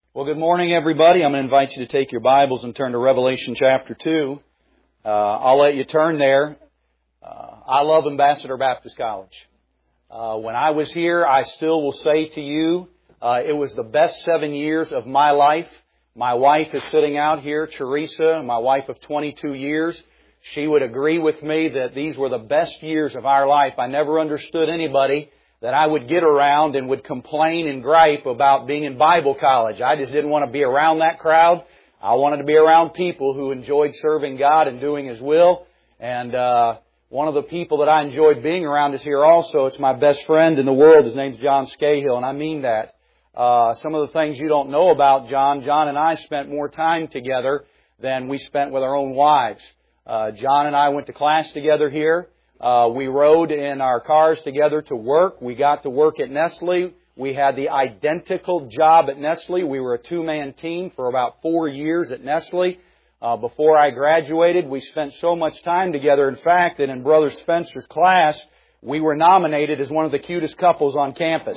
Well, good morning, everybody. I'm going to invite you to take your Bibles and turn to Revelation chapter 2. I'll let you turn there. I love Ambassador Baptist College. When I was here, I still will say to you, it was the best 7 years of my life. My wife is sitting out here, Teresa, my wife of 22 years. She would agree with me that these were the best years of our life. I never understood anybody that I would get around and would complain and gripe about being in Bible college. I just didn't want to be around that crowd. I wanted to be around people who enjoyed serving God and doing His will. And one of the people that I enjoyed being around is here also. It's my best friend in the world. His name's John Scahill, and I mean that. Some of the things you don't know about John and I spent more time together than we spent with our own wives. John and I went to class together here. We rode in our cars together to work. We got to work at Nestle. We had the identical job at Nestle. We were a two-man team for about 4 years at Nestle. Before I graduated, we spent so much time together, in fact, that in Brother Spencer's class, we were nominated as one of the cutest couples on campus.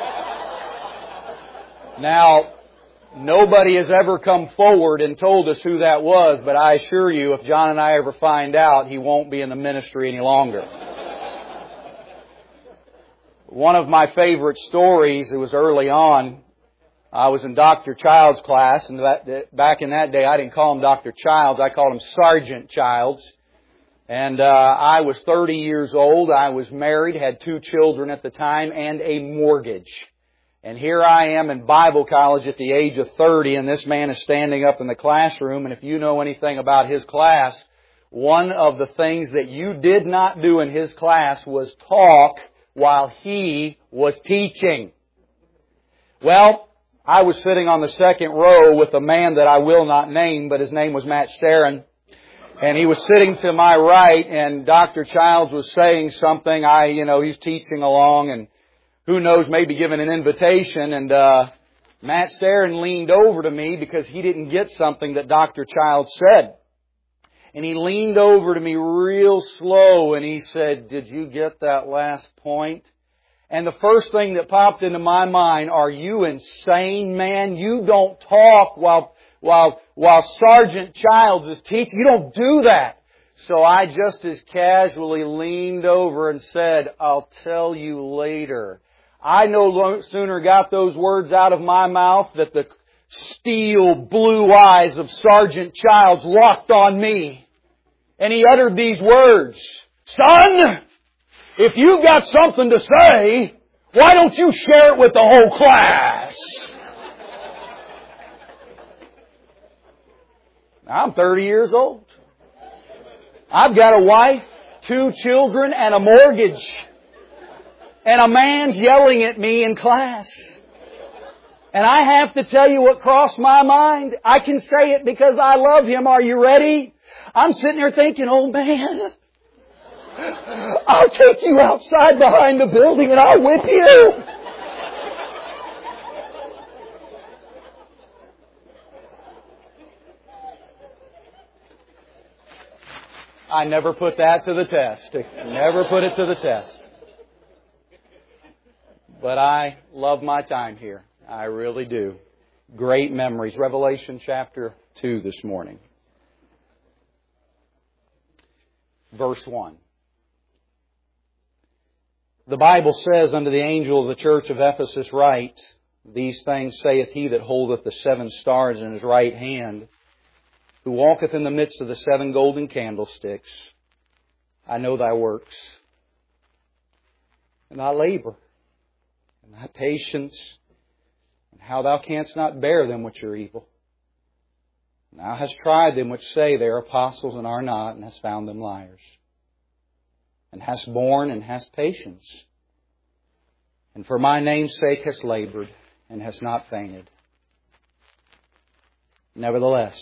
Now, nobody has ever come forward and told us who that was, but I assure you, if John and I ever find out, he won't be in the ministry any longer. One of my favorite stories, it was early on, I was in Dr. Child's class, and back in that day, I didn't call him Dr. Childs, I called him Sergeant Childs. And I was 30 years old, I was married, had 2 children at the time, and a mortgage. And here I am in Bible college at the age of 30, and this man is standing up in the classroom. And if you know anything about his class, one of the things that you did not do in his class was talk while he was teaching. Well, I was sitting on the second row with a man that I will not name, but his name was Matt Starron. And he was sitting to my right, and Dr. Childs was saying something. He's teaching along, and who knows, maybe giving an invitation, and Matt Starron leaned over to me because he didn't get something that Dr. Childs said. And he leaned over to me real slow and he said, "Did you get that last point?" And the first thing that popped into my mind, are you insane, man? You don't talk while Sergeant Childs is teaching. You don't do that. So I just as casually leaned over and said, "I'll tell you later." I no sooner got those words out of my mouth that the steel blue eyes of Sergeant Childs locked on me. And he uttered these words, "Son, if you've got something to say, why don't you share it with the whole class?" Now, I'm 30 years old. I've got a wife, 2 children, and a mortgage. And a man's yelling at me in class. And I have to tell you what crossed my mind. I can say it because I love him. Are you ready? I'm sitting there thinking, "Oh man, I'll take you outside behind the building and I'll whip you." I never put that to the test. Never put it to the test. But I love my time here. I really do. Great memories. Revelation chapter 2 this morning. Verse 1. The Bible says, "Unto the angel of the church of Ephesus write, These things saith he that holdeth the 7 stars in his right hand, who walketh in the midst of the 7 golden candlesticks. I know thy works, and thy labor, and thy patience, and how thou canst not bear them which are evil. And thou hast tried them which say they are apostles and are not, and hast found them liars. And hast borne and hast patience. And for my name's sake hast labored, and hast not fainted. Nevertheless,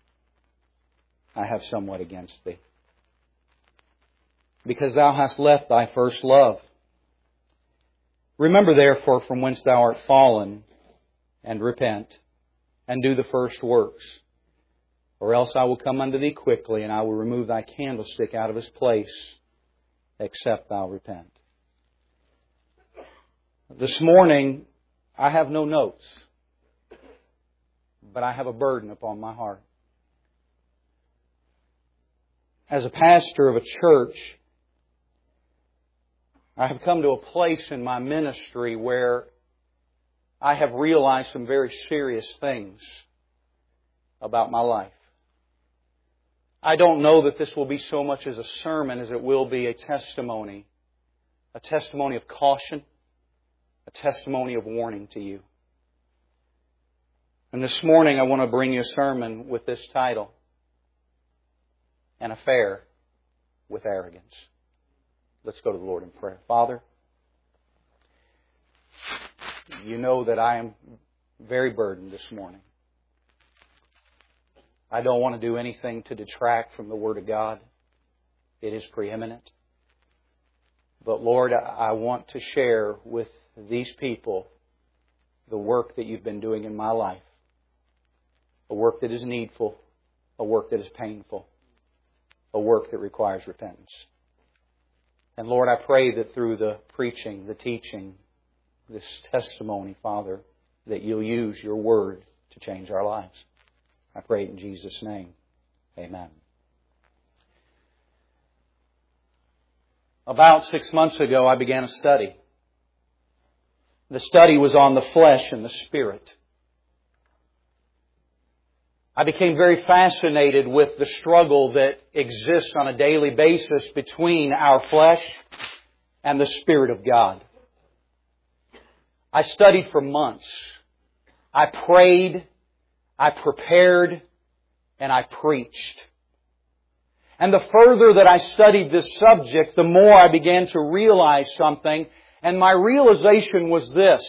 I have somewhat against thee, because thou hast left thy first love. Remember therefore from whence thou art fallen, and repent, and do the first works. Or else I will come unto thee quickly, and I will remove thy candlestick out of his place, except thou repent." This morning, I have no notes. but I have a burden upon my heart. As a pastor of a church, I have come to a place in my ministry where I have realized some very serious things about my life. I don't know that this will be so much as a sermon as it will be a testimony of caution, a testimony of warning to you. And this morning I want to bring you a sermon with this title, An Affair with Arrogance. Let's go to the Lord in prayer. Father, you know that I am very burdened this morning. I don't want to do anything to detract from the Word of God. It is preeminent. But Lord, I want to share with these people the work that You've been doing in my life. A work that is needful, a work that is painful, a work that requires repentance. And Lord, I pray that through the preaching, the teaching, this testimony, Father, that You'll use Your Word to change our lives. I pray it in Jesus' name. Amen. About 6 months ago, I began a study. The study was on the flesh and the spirit. I became very fascinated with the struggle that exists on a daily basis between our flesh and the Spirit of God. I studied for months. I prayed, I prepared, and I preached. And the further that I studied this subject, the more I began to realize something. And my realization was this: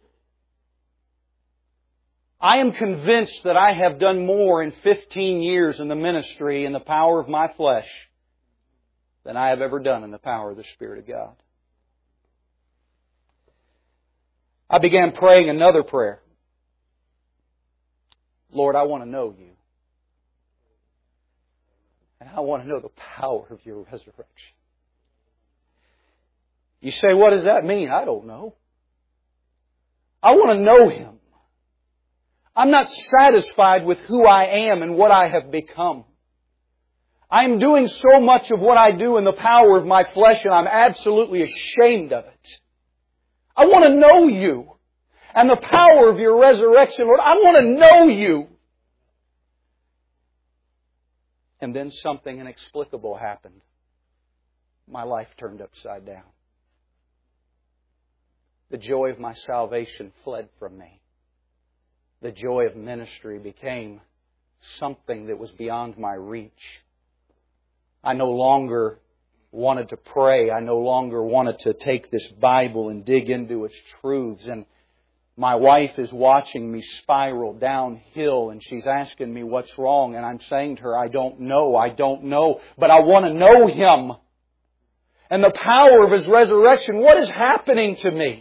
I am convinced that I have done more in 15 years in the ministry in the power of my flesh than I have ever done in the power of the Spirit of God. I began praying another prayer. Lord, I want to know You. And I want to know the power of Your resurrection. You say, what does that mean? I don't know. I want to know Him. I'm not satisfied with who I am and what I have become. I'm doing so much of what I do in the power of my flesh, and I'm absolutely ashamed of it. I want to know You and the power of Your resurrection, Lord. I want to know You. And then something inexplicable happened. My life turned upside down. The joy of my salvation fled from me. The joy of ministry became something that was beyond my reach. I no longer wanted to pray. I no longer wanted to take this Bible and dig into its truths. And my wife is watching me spiral downhill, and she's asking me what's wrong. And I'm saying to her, I don't know, but I want to know Him. And the power of His resurrection, what is happening to me?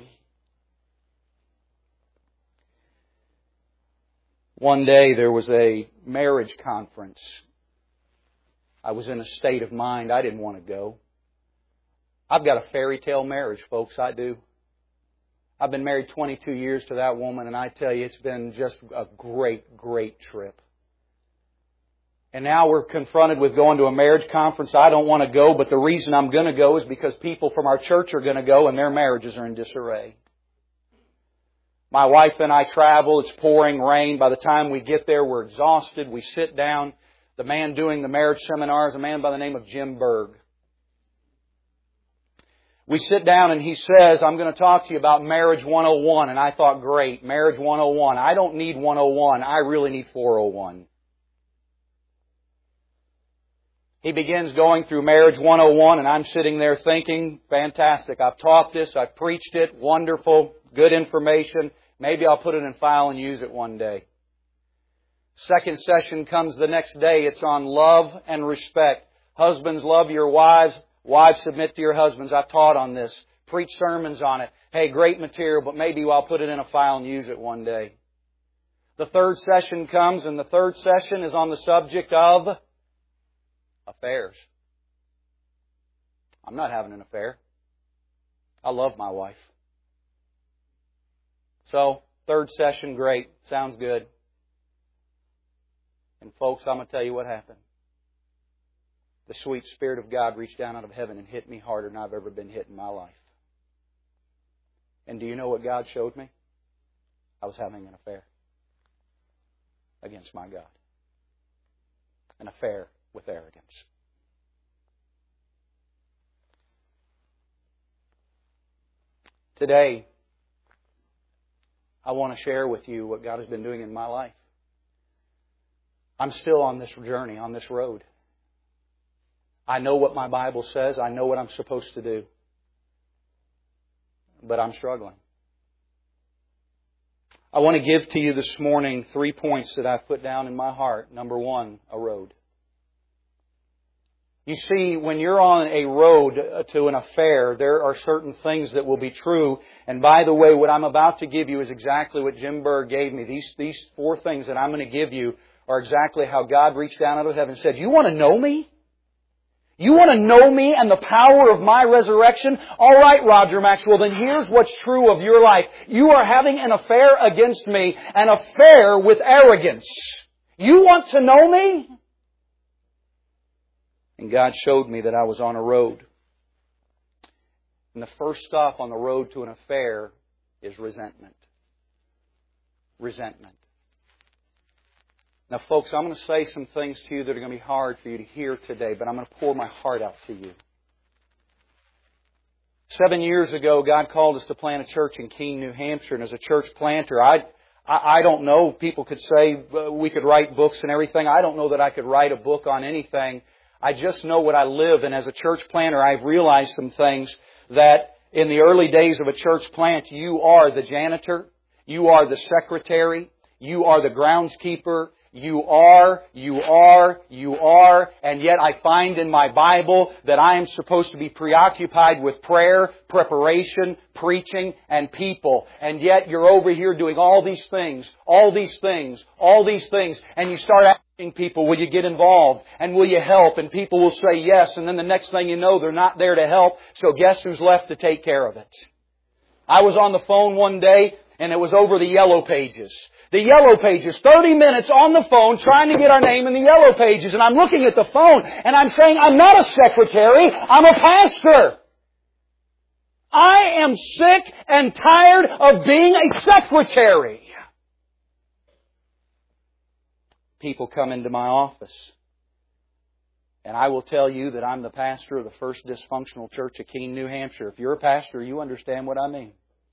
One day there was a marriage conference. I was in a state of mind I didn't want to go. I've got a fairy tale marriage, folks, I do. I've been married 22 years to that woman, and I tell you, it's been just a great, great trip. And now we're confronted with going to a marriage conference. I don't want to go, but the reason I'm going to go is because people from our church are going to go and their marriages are in disarray. My wife and I travel. It's pouring rain. By the time we get there, we're exhausted. We sit down. The man doing the marriage seminar is a man by the name of Jim Berg. We sit down and he says, I'm going to talk to you about Marriage 101. And I thought, great, Marriage 101. I don't need 101. I really need 401. He begins going through Marriage 101, and I'm sitting there thinking, fantastic, I've taught this, I've preached it, wonderful, good information. Maybe I'll put it in file and use it one day. Second session comes the next day. It's on love and respect. Husbands, love your wives. Wives, submit to your husbands. I've taught on this. Preach sermons on it. Hey, great material, but maybe I'll put it in a file and use it one day. The third session comes, and the third session is on the subject of affairs. I'm not having an affair. I love my wife. So, third session, great. Sounds good. And folks, I'm going to tell you what happened. The sweet Spirit of God reached down out of heaven and hit me harder than I've ever been hit in my life. And do you know what God showed me? I was having an affair against my God. An affair with arrogance. Today, I want to share with you what God has been doing in my life. I'm still on this journey, on this road. I know what my Bible says. I know what I'm supposed to do. But I'm struggling. I want to give to you this morning 3 points that I've put down in my heart. Number one, a road. You see, when you're on a road to an affair, there are certain things that will be true. And by the way, what I'm about to give you is exactly what Jim Berg gave me. These 4 things that I'm going to give you are exactly how God reached down out of heaven and said, "You want to know me? You want to know me and the power of my resurrection? All right, Roger Maxwell, then here's what's true of your life. You are having an affair against me, an affair with arrogance. You want to know me?" And God showed me that I was on a road. And the first stop on the road to an affair is resentment. Resentment. Now, folks, I'm going to say some things to you that are going to be hard for you to hear today, but I'm going to pour my heart out to you. 7 years ago, God called us to plant a church in Keene, New Hampshire. And as a church planter, I don't know. People could say we could write books and everything. I don't know that I could write a book on anything. I just know what I live. And as a church planter, I've realized some things that in the early days of a church plant, you are the janitor. You are the secretary. You are the groundskeeper. You are, and yet I find in my Bible that I am supposed to be preoccupied with prayer, preparation, preaching, and people. And yet you're over here doing all these things, and you start asking people, will you get involved? And will you help? And people will say yes, and then the next thing you know, they're not there to help, so guess who's left to take care of it? I was on the phone one day, and it was over the Yellow Pages. The Yellow Pages, 30 minutes on the phone trying to get our name in the Yellow Pages. And I'm looking at the phone and I'm saying, I'm not a secretary, I'm a pastor. I am sick and tired of being a secretary. People come into my office. And I will tell you that I'm the pastor of the First Dysfunctional Church of Keene, New Hampshire. If you're a pastor, you understand what I mean.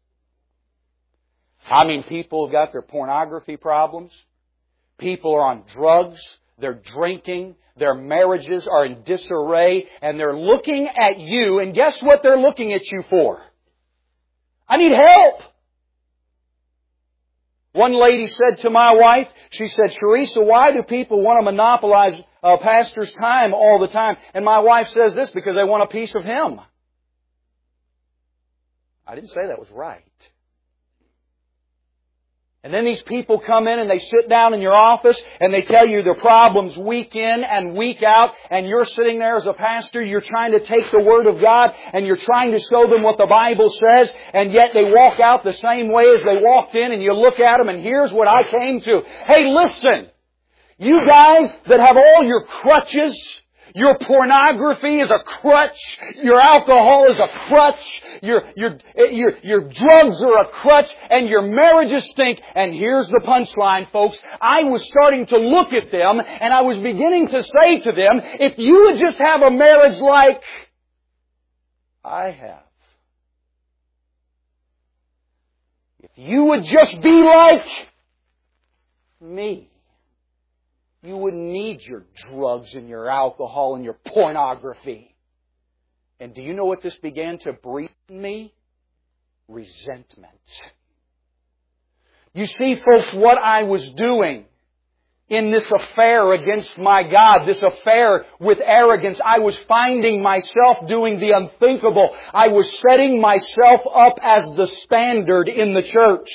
I mean, people have got their pornography problems. People are on drugs. They're drinking. Their marriages are in disarray. And they're looking at you. And guess what they're looking at you for? I need help. One lady said to my wife, she said, "Teresa, why do people want to monopolize a pastor's time all the time?" And my wife says this, because they want a piece of him. I didn't say that was right. And then these people come in and they sit down in your office and they tell you their problems week in and week out, and you're sitting there as a pastor, you're trying to take the Word of God and you're trying to show them what the Bible says, and yet they walk out the same way as they walked in, and you look at them and here's what I came to. Hey, listen! You guys that have all your crutches, your pornography is a crutch. Your alcohol is a crutch. Your drugs are a crutch. And your marriages stink. And here's the punchline, folks. I was starting to look at them and I was beginning to say to them, if you would just have a marriage like I have. If you would just be like me. You wouldn't need your drugs and your alcohol and your pornography. And do you know what this began to breed in me? Resentment. You see, folks, what I was doing in this affair against my God, this affair with arrogance, I was finding myself doing the unthinkable. I was setting myself up as the standard in the church.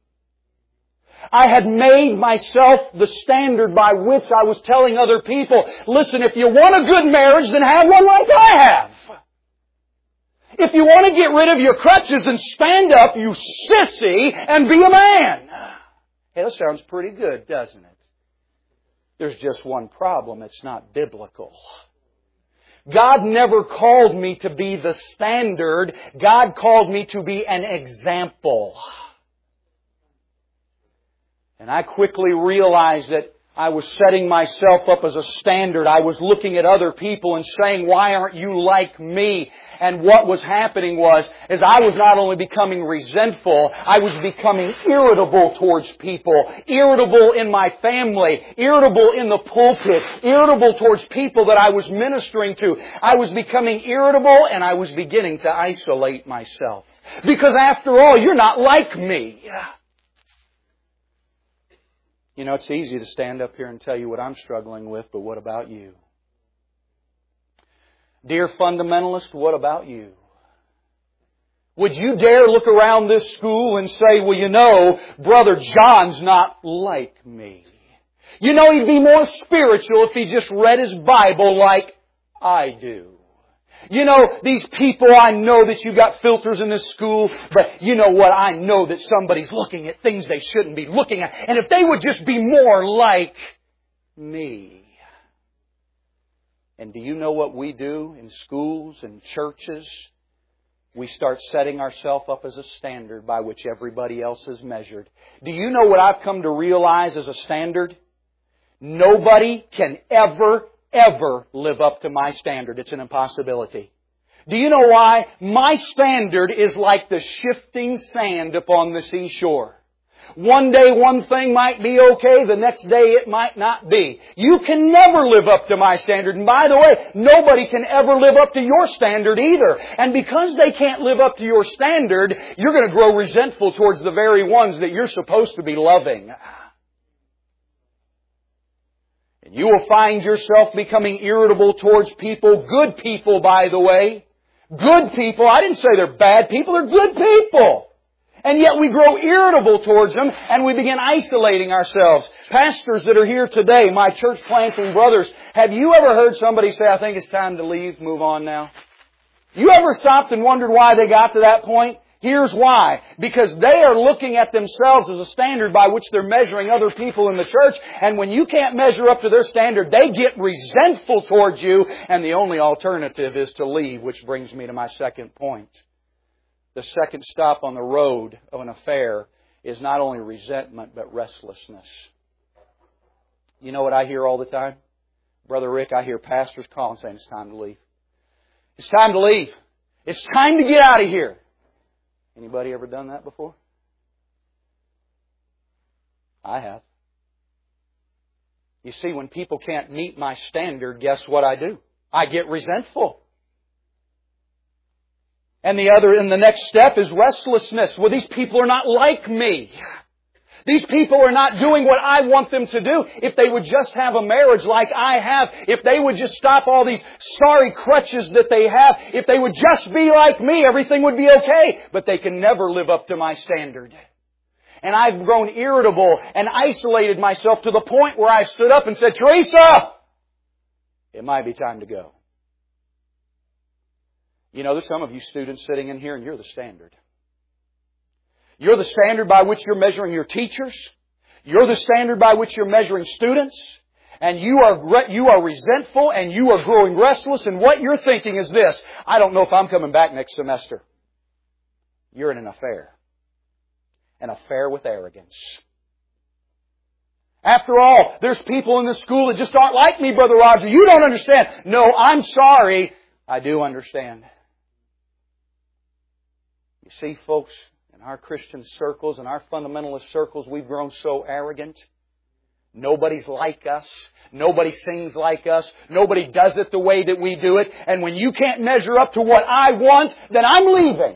I had made myself the standard by which I was telling other people, listen, if you want a good marriage, then have one like I have. If you want to get rid of your crutches and stand up, you sissy, and be a man. Hey, that sounds pretty good, doesn't it? There's just one problem. It's not biblical. God never called me to be the standard. God called me to be an example. And I quickly realized that I was setting myself up as a standard. I was looking at other people and saying, why aren't you like me? And what was happening was I was not only becoming resentful, I was becoming irritable towards people. Irritable in my family. Irritable in the pulpit. Irritable towards people that I was ministering to. I was becoming irritable and I was beginning to isolate myself. Because after all, you're not like me. You know, it's easy to stand up here and tell you what I'm struggling with, but what about you? Dear fundamentalist, what about you? Would you dare look around this school and say, well, you know, Brother John's not like me. You know, he'd be more spiritual if he just read his Bible like I do. You know, these people, I know that you got filters in this school, but you know what? I know that somebody's looking at things they shouldn't be looking at. And if they would just be more like me. And do you know what we do in schools and churches? We start setting ourselves up as a standard by which everybody else is measured. Do you know what I've come to realize as a standard? Nobody can ever live up to my standard. It's an impossibility. Do you know why? My standard is like the shifting sand upon the seashore. One day one thing might be okay, the next day it might not be. You can never live up to my standard. And by the way, nobody can ever live up to your standard either. And because they can't live up to your standard, you're going to grow resentful towards the very ones that you're supposed to be loving. And you will find yourself becoming irritable towards people. Good people, by the way. Good people. I didn't say they're bad people. They're good people. And yet we grow irritable towards them and we begin isolating ourselves. Pastors that are here today, my church planting brothers, have you ever heard somebody say, I think it's time to leave, move on now? You ever stopped and wondered why they got to that point? Here's why. Because they are looking at themselves as a standard by which they're measuring other people in the church. And when you can't measure up to their standard, they get resentful towards you. And the only alternative is to leave, which brings me to my second point. The second stop on the road of an affair is not only resentment, but restlessness. You know what I hear all the time? Brother Rick, I hear pastors calling saying it's time to leave. It's time to leave. It's time to get out of here. Anybody ever done that before? I have. You see, when people can't meet my standard, guess what I do? I get resentful. And the next step is restlessness. Well, these people are not like me. These people are not doing what I want them to do. If they would just have a marriage like I have, if they would just stop all these sorry crutches that they have, if they would just be like me, everything would be okay. But they can never live up to my standard. And I've grown irritable and isolated myself to the point where I stood up and said, Teresa, it might be time to go. You know, there's some of you students sitting in here and you're the standard. You're the standard by which you're measuring your teachers. You're the standard by which you're measuring students. And you are resentful and you are growing restless. And what you're thinking is this: I don't know if I'm coming back next semester. You're in an affair. An affair with arrogance. After all, there's people in this school that just aren't like me, Brother Roger. You don't understand. No, I'm sorry. I do understand. You see, folks, in our Christian circles, in our fundamentalist circles, we've grown so arrogant. Nobody's like us. Nobody sings like us. Nobody does it the way that we do it. And when you can't measure up to what I want, then I'm leaving.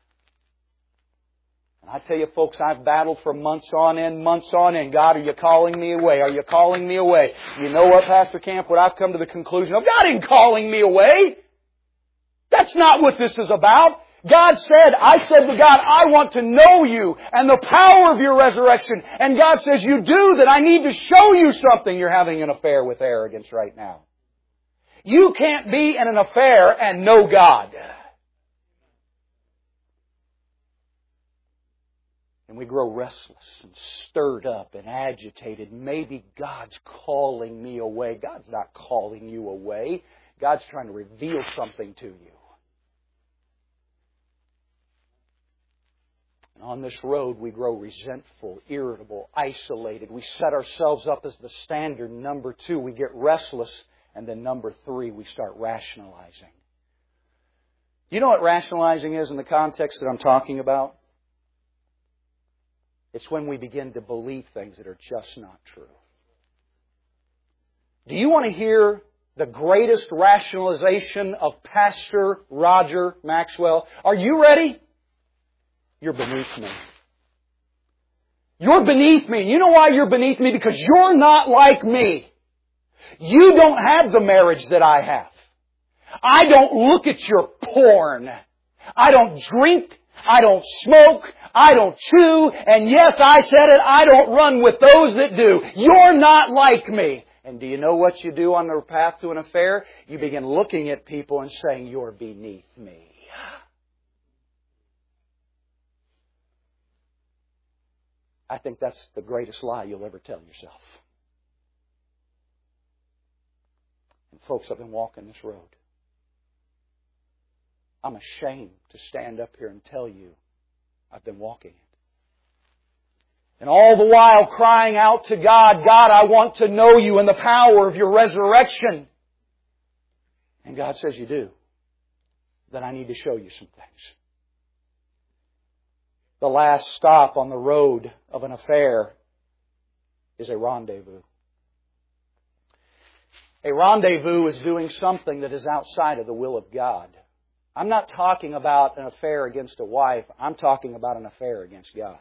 And I tell you, folks, I've battled for months on end. God, are you calling me away? Are you calling me away? You know what, Pastor Camp? What I've come to the conclusion of, God ain't calling me away. That's not what this is about. I said to God, I want to know you and the power of your resurrection. And God says, you do that. I need to show you something. You're having an affair with arrogance right now. You can't be in an affair and know God. And we grow restless and stirred up and agitated. Maybe God's calling me away. God's not calling you away. God's trying to reveal something to you. And on this road we grow resentful, irritable, isolated. We set ourselves up as the standard. Number 2, we get restless. And then number 3, we start rationalizing. Do you know what rationalizing is in the context that I'm talking about? It's when we begin to believe things that are just not true. Do you want to hear the greatest rationalization of Pastor Roger Maxwell? Are you ready? You're beneath me. You're beneath me. You know why you're beneath me? Because you're not like me. You don't have the marriage that I have. I don't look at your porn. I don't drink. I don't smoke. I don't chew. And yes, I said it, I don't run with those that do. You're not like me. And do you know what you do on the path to an affair? You begin looking at people and saying, you're beneath me. I think that's the greatest lie you'll ever tell yourself. And folks, I've been walking this road. I'm ashamed to stand up here and tell you I've been walking it. And all the while crying out to God, God, I want to know You and the power of Your resurrection. And God says, you do. Then I need to show you some things. The last stop on the road of an affair is a rendezvous. A rendezvous is doing something that is outside of the will of God. I'm not talking about an affair against a wife. I'm talking about an affair against God.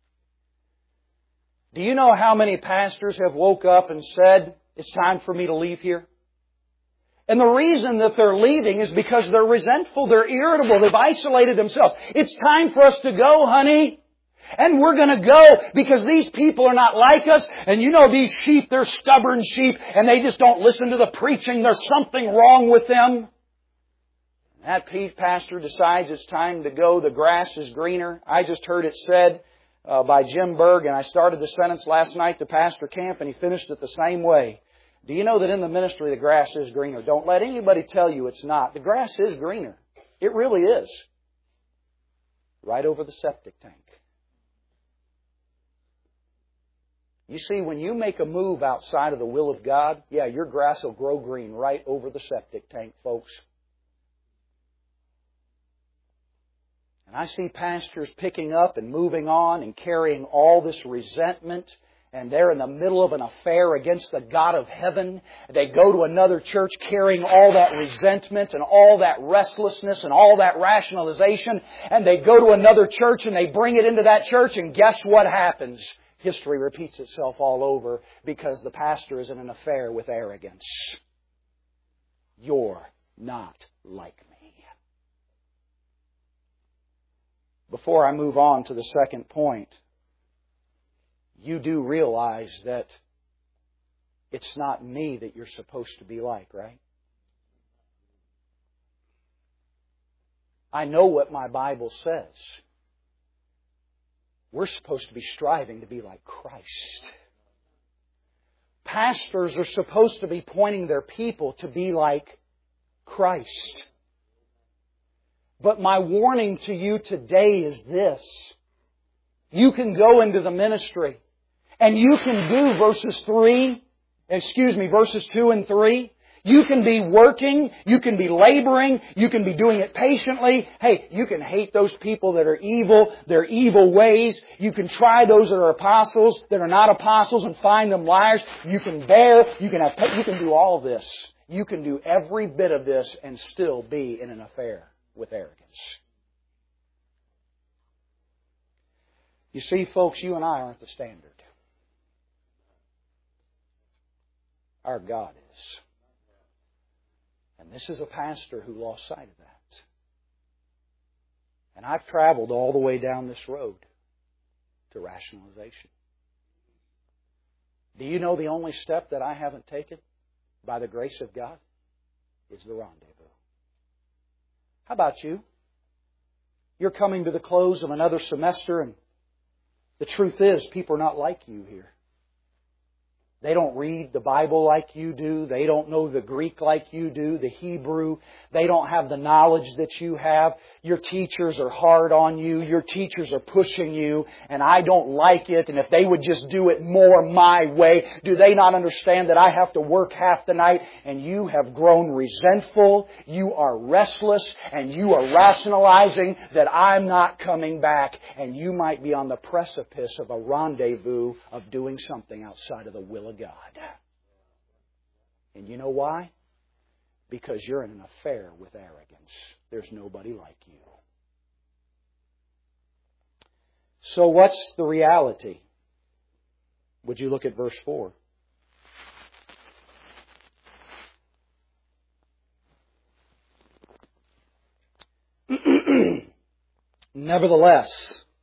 Do you know how many pastors have woke up and said, it's time for me to leave here? And the reason that they're leaving is because they're resentful, they're irritable, they've isolated themselves. It's time for us to go, honey. And we're going to go because these people are not like us. And you know these sheep, they're stubborn sheep and they just don't listen to the preaching. There's something wrong with them. That pastor decides it's time to go. The grass is greener. I just heard it said by Jim Berg, and I started the sentence last night to Pastor Camp, and he finished it the same way. Do you know that in the ministry the grass is greener? Don't let anybody tell you it's not. The grass is greener. It really is. Right over the septic tank. You see, when you make a move outside of the will of God, yeah, your grass will grow green right over the septic tank, folks. And I see pastors picking up and moving on and carrying all this resentment. And they're in the middle of an affair against the God of heaven. They go to another church carrying all that resentment and all that restlessness and all that rationalization. And they go to another church and they bring it into that church. And guess what happens? History repeats itself all over because the pastor is in an affair with arrogance. You're not like me. Before I move on to the second point, you do realize that it's not me that you're supposed to be like, right? I know what my Bible says. We're supposed to be striving to be like Christ. Pastors are supposed to be pointing their people to be like Christ. But my warning to you today is this. You can go into the ministry and you can do verses 2 and 3. You can be working, you can be laboring, you can be doing it patiently. Hey, you can hate those people that are evil, their evil ways. You can try those that are apostles, that are not apostles, and find them liars. You can bear, you can do all this. You can do every bit of this and still be in an affair with arrogance. You see, folks, you and I aren't the standard. Our God is. And this is a pastor who lost sight of that. And I've traveled all the way down this road to rationalization. Do you know the only step that I haven't taken by the grace of God is the rendezvous? How about you? You're coming to the close of another semester and The truth is, people are not like you here. They don't read the Bible like you do. They don't know the Greek like you do, the Hebrew. They don't have the knowledge that you have. Your teachers are hard on you. Your teachers are pushing you, and I don't like it. And if they would just do it more my way, do they not understand that I have to work half the night? And you have grown resentful. You are restless, and you are rationalizing that I'm not coming back. And you might be on the precipice of a rendezvous of doing something outside of the will of God. And you know why? Because you're in an affair with arrogance. There's nobody like you. So what's the reality? Would you look at verse 4? Nevertheless,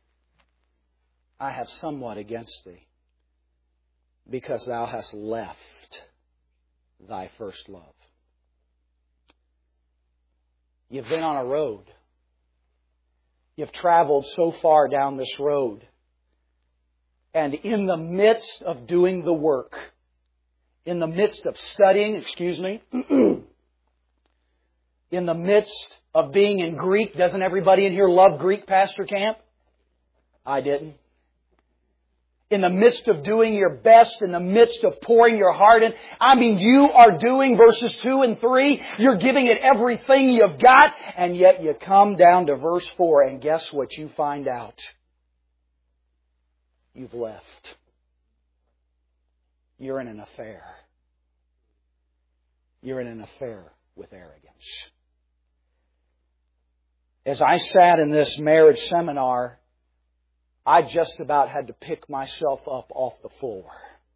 I have somewhat against thee, because thou hast left thy first love. You've been on a road. You've traveled so far down this road. And in the midst of doing the work, in the midst of studying, in the midst of being in Greek, doesn't everybody in here love Greek, Pastor Camp? I didn't. In the midst of doing your best, in the midst of pouring your heart in. I mean, you are doing verses 2 and 3. You're giving it everything you've got. And yet you come down to verse 4 and guess what you find out? You've left. You're in an affair. You're in an affair with arrogance. As I sat in this marriage seminar, I just about had to pick myself up off the floor.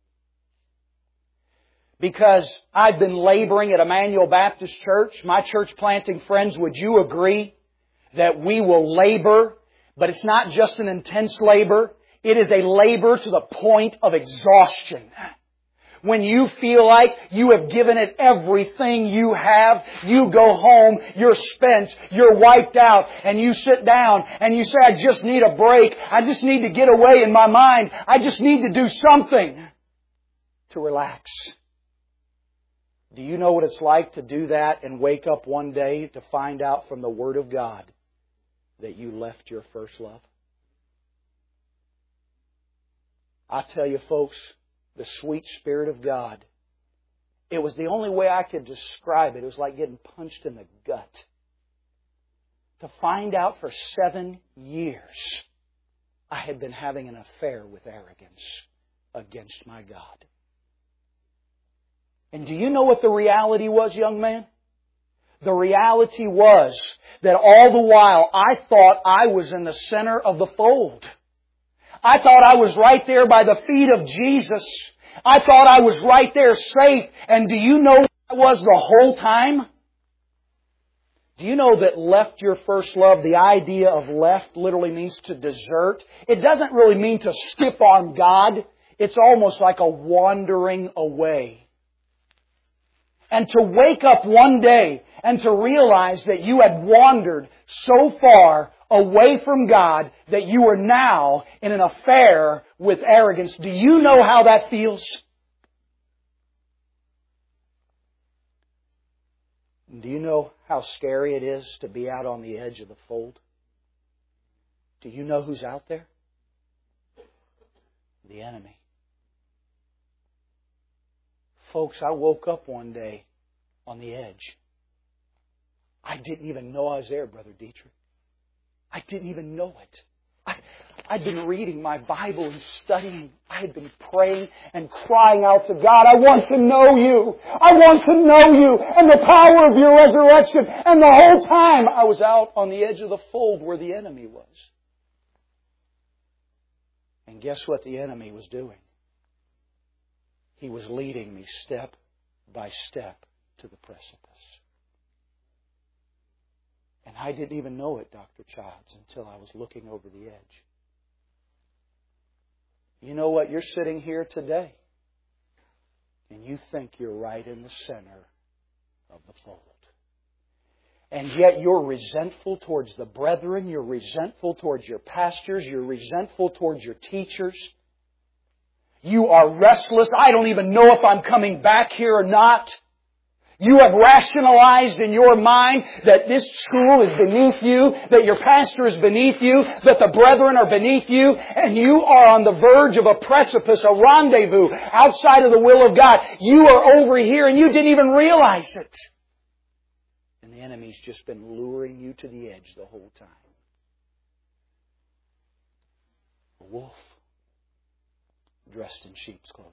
Because I've been laboring at Emmanuel Baptist Church. My church planting friends, would you agree that we will labor, but it's not just an intense labor. It is a labor to the point of exhaustion. When you feel like you have given it everything you have, you go home, you're spent, you're wiped out, and you sit down and you say, I just need a break. I just need to get away in my mind. I just need to do something to relax. Do you know what it's like to do that and wake up one day to find out from the Word of God that you left your first love? I tell you, folks, the sweet Spirit of God. It was the only way I could describe it. It was like getting punched in the gut. To find out for 7 years I had been having an affair with arrogance against my God. And do you know what the reality was, young man? The reality was that all the while I thought I was in the center of the fold. I thought I was right there by the feet of Jesus. I thought I was right there safe. And do you know what I was the whole time? Do you know that left your first love, the idea of left literally means to desert? It doesn't really mean to skip on God. It's almost like a wandering away. And to wake up one day and to realize that you had wandered so far away from God that you are now in an affair with arrogance. Do you know how that feels? Do you know how scary it is to be out on the edge of the fold? Do you know who's out there? The enemy. Folks, I woke up one day on the edge. I didn't even know I was there, Brother Dietrich. I didn't even know it. I'd been reading my Bible and studying. I had been praying and crying out to God, I want to know You. I want to know You and the power of Your resurrection. And the whole time I was out on the edge of the fold where the enemy was. And guess what the enemy was doing? He was leading me step by step to the precipice. And I didn't even know it, Dr. Childs, until I was looking over the edge. You know what? You're sitting here today, and you think you're right in the center of the fold. And yet you're resentful towards the brethren, you're resentful towards your pastors, you're resentful towards your teachers. You are restless. I don't even know if I'm coming back here or not. You have rationalized in your mind that this school is beneath you, that your pastor is beneath you, that the brethren are beneath you, and you are on the verge of a precipice, a rendezvous outside of the will of God. You are over here and you didn't even realize it. And the enemy's just been luring you to the edge the whole time. A wolf dressed in sheep's clothing.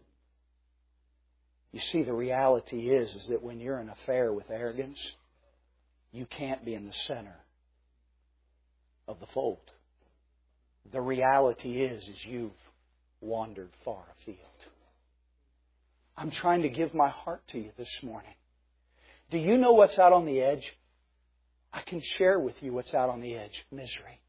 You see, the reality is that when you're in an affair with arrogance, you can't be in the center of the fold. The reality is you've wandered far afield. I'm trying to give my heart to you this morning. Do you know what's out on the edge? I can share with you what's out on the edge. Misery.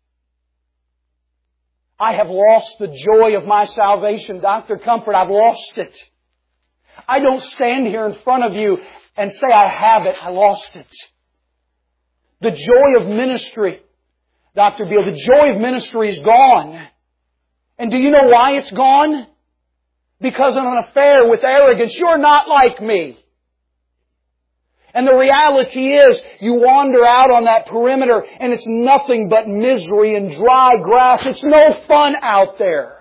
I have lost the joy of my salvation, Dr. Comfort. I've lost it. I don't stand here in front of you and say I have it. I lost it. The joy of ministry, Dr. Beale, the joy of ministry is gone. And do you know why it's gone? Because of an affair with arrogance. You're not like me. And the reality is, you wander out on that perimeter and it's nothing but misery and dry grass. It's no fun out there.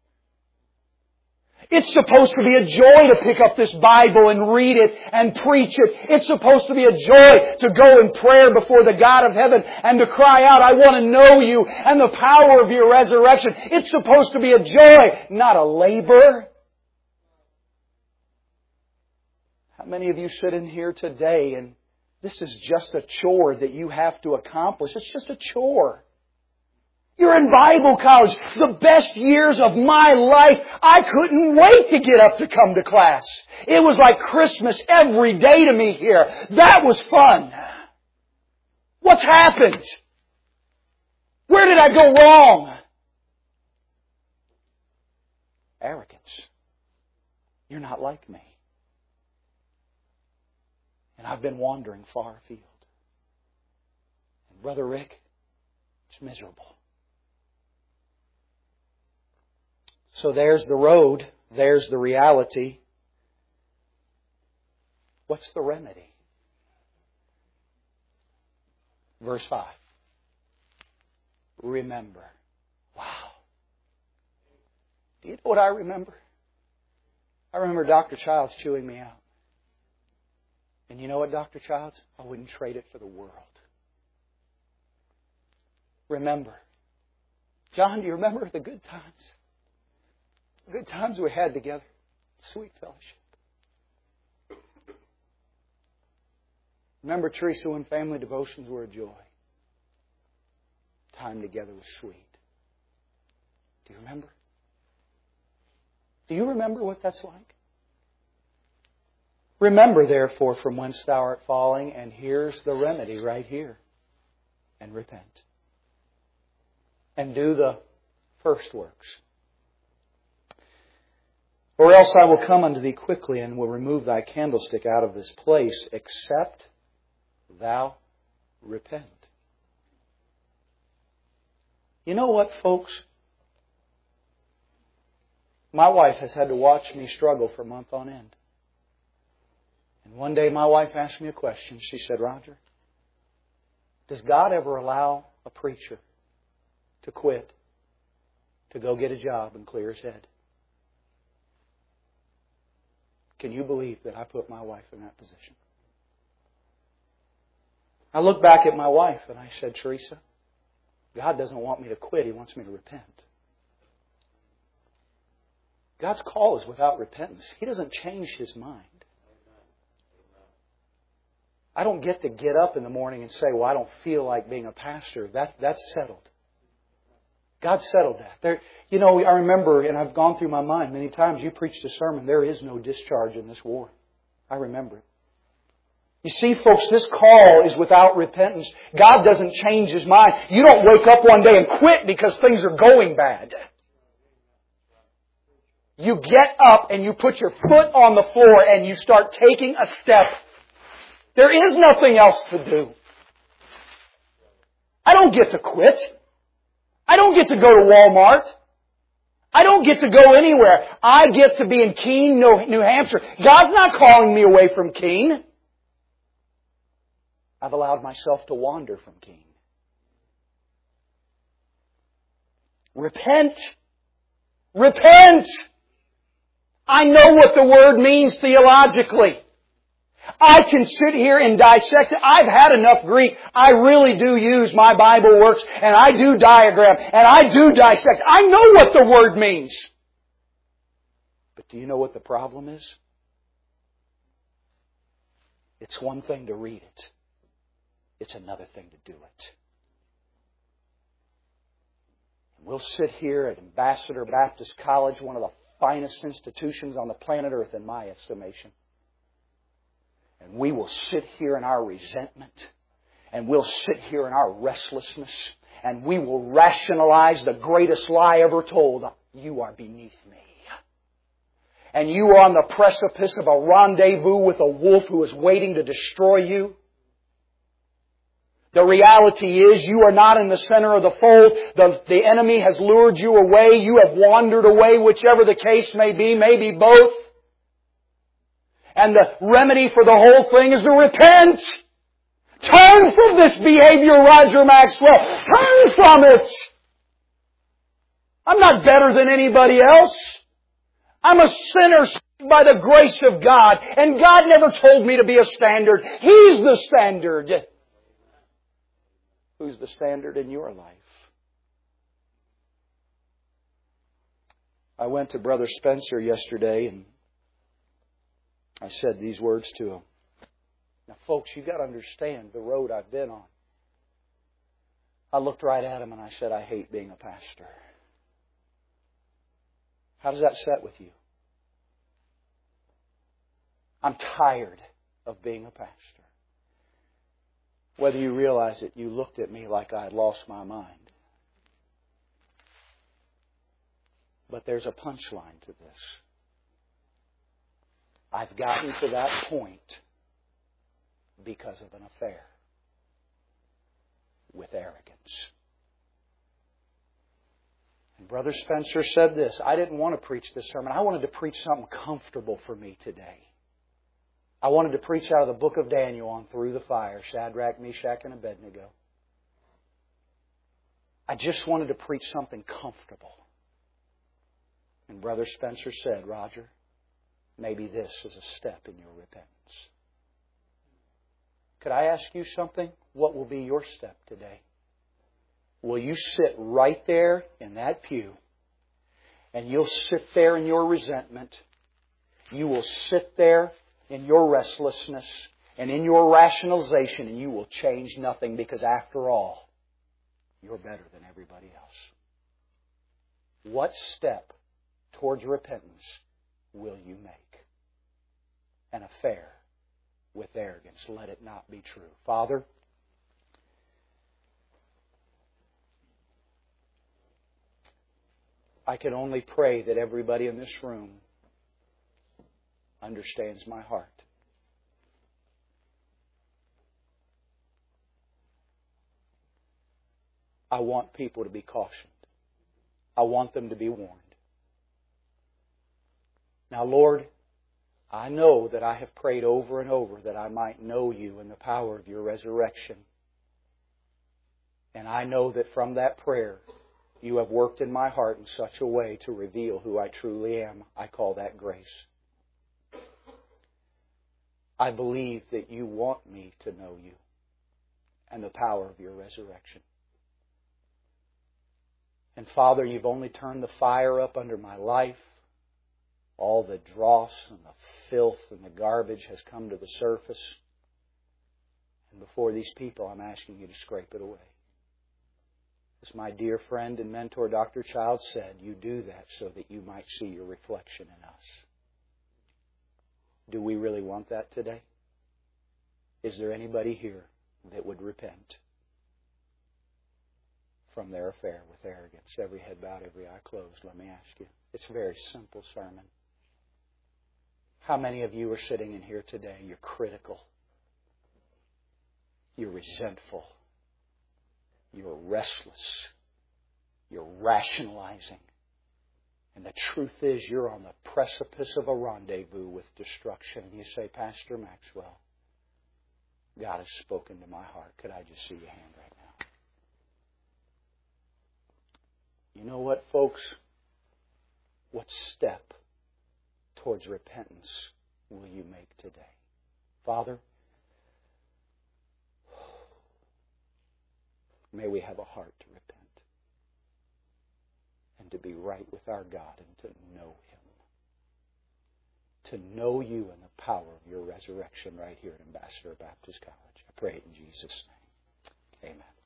It's supposed to be a joy to pick up this Bible and read it and preach it. It's supposed to be a joy to go in prayer before the God of heaven and to cry out, I want to know you and the power of your resurrection. It's supposed to be a joy, not a labor. How many of you sit in here today and this is just a chore that you have to accomplish? It's just a chore. You're in Bible college. The best years of my life. I couldn't wait to get up to come to class. It was like Christmas every day to me here. That was fun. What's happened? Where did I go wrong? Arrogance. You're not like me. And I've been wandering far afield. And Brother Rick, it's miserable. So there's the road. There's the reality. What's the remedy? Verse 5. Remember. Wow. Do you know what I remember? I remember Dr. Childs chewing me out. And you know what, Dr. Childs? I wouldn't trade it for the world. Remember. John, do you remember the good times? The good times we had together. Sweet fellowship. Remember, Teresa, when family devotions were a joy. Time together was sweet. Do you remember? Do you remember what that's like? Remember, therefore, from whence thou art falling, and here's the remedy right here. And repent. And do the first works. Or else I will come unto thee quickly, and will remove thy candlestick out of this place, except thou repent. You know what, folks? My wife has had to watch me struggle for a month on end. And one day my wife asked me a question. She said, Roger, does God ever allow a preacher to quit, to go get a job and clear his head? Can you believe that I put my wife in that position? I look back at my wife and I said, Teresa, God doesn't want me to quit. He wants me to repent. God's call is without repentance. He doesn't change His mind. I don't get to get up in the morning and say, well, I don't feel like being a pastor. That's settled. God settled that. I remember, and I've gone through my mind many times, you preached a sermon, there is no discharge in this war. I remember it. You see, folks, this call is without repentance. God doesn't change His mind. You don't wake up one day and quit because things are going bad. You get up and you put your foot on the floor and you start taking a step. There is nothing else to do. I don't get to quit. I don't get to go to Walmart. I don't get to go anywhere. I get to be in Keene, New Hampshire. God's not calling me away from Keene. I've allowed myself to wander from Keene. Repent. Repent! I know what the word means theologically. I can sit here and dissect it. I've had enough Greek. I really do use my Bible works, and I do diagram, and I do dissect. I know what the word means. But do you know what the problem is? It's one thing to read it. It's another thing to do it. We'll sit here at Ambassador Baptist College, one of the finest institutions on the planet Earth in my estimation. And we will sit here in our resentment. And we'll sit here in our restlessness. And we will rationalize the greatest lie ever told. You are beneath me. And you are on the precipice of a rendezvous with a wolf who is waiting to destroy you. The reality is you are not in the center of the fold. The enemy has lured you away. You have wandered away, whichever the case may be, maybe both. And the remedy for the whole thing is to repent. Turn from this behavior, Roger Maxwell. Turn from it. I'm not better than anybody else. I'm a sinner saved by the grace of God. And God never told me to be a standard. He's the standard. Who's the standard in your life? I went to Brother Spencer yesterday and I said these words to him. Now, folks, you've got to understand the road I've been on. I looked right at him and I said, I hate being a pastor. How does that set with you? I'm tired of being a pastor. Whether you realize it, you looked at me like I had lost my mind. But there's a punchline to this. I've gotten to that point because of an affair with arrogance. And Brother Spencer said this, I didn't want to preach this sermon. I wanted to preach something comfortable for me today. I wanted to preach out of the book of Daniel on Through the Fire, Shadrach, Meshach, and Abednego. I just wanted to preach something comfortable. And Brother Spencer said, Roger, maybe this is a step in your repentance. Could I ask you something? What will be your step today? Will you sit right there in that pew and you'll sit there in your resentment? You will sit there in your restlessness and in your rationalization, and you will change nothing because after all, you're better than everybody else. What step towards repentance will you make? An affair with arrogance. Let it not be true. Father, I can only pray that everybody in this room understands my heart. I want people to be cautioned. I want them to be warned. Now, Lord, I know that I have prayed over and over that I might know You and the power of Your resurrection. And I know that from that prayer, You have worked in my heart in such a way to reveal who I truly am. I call that grace. I believe that You want me to know You and the power of Your resurrection. And Father, You've only turned the fire up under my life. All the dross and the filth and the garbage has come to the surface. And before these people, I'm asking You to scrape it away. As my dear friend and mentor, Dr. Childs, said, You do that so that You might see Your reflection in us. Do we really want that today? Is there anybody here that would repent from their affair with arrogance? Every head bowed, every eye closed. Let me ask you. It's a very simple sermon. How many of you are sitting in here today? You're critical. You're resentful. You're restless. You're rationalizing. And the truth is, you're on the precipice of a rendezvous with destruction. And you say, Pastor Maxwell, God has spoken to my heart. Could I just see your hand right now? You know what, folks? What step towards repentance will you make today? Father, may we have a heart to repent and to be right with our God and to know Him. To know You and the power of Your resurrection right here at Ambassador Baptist College. I pray it in Jesus' name. Amen.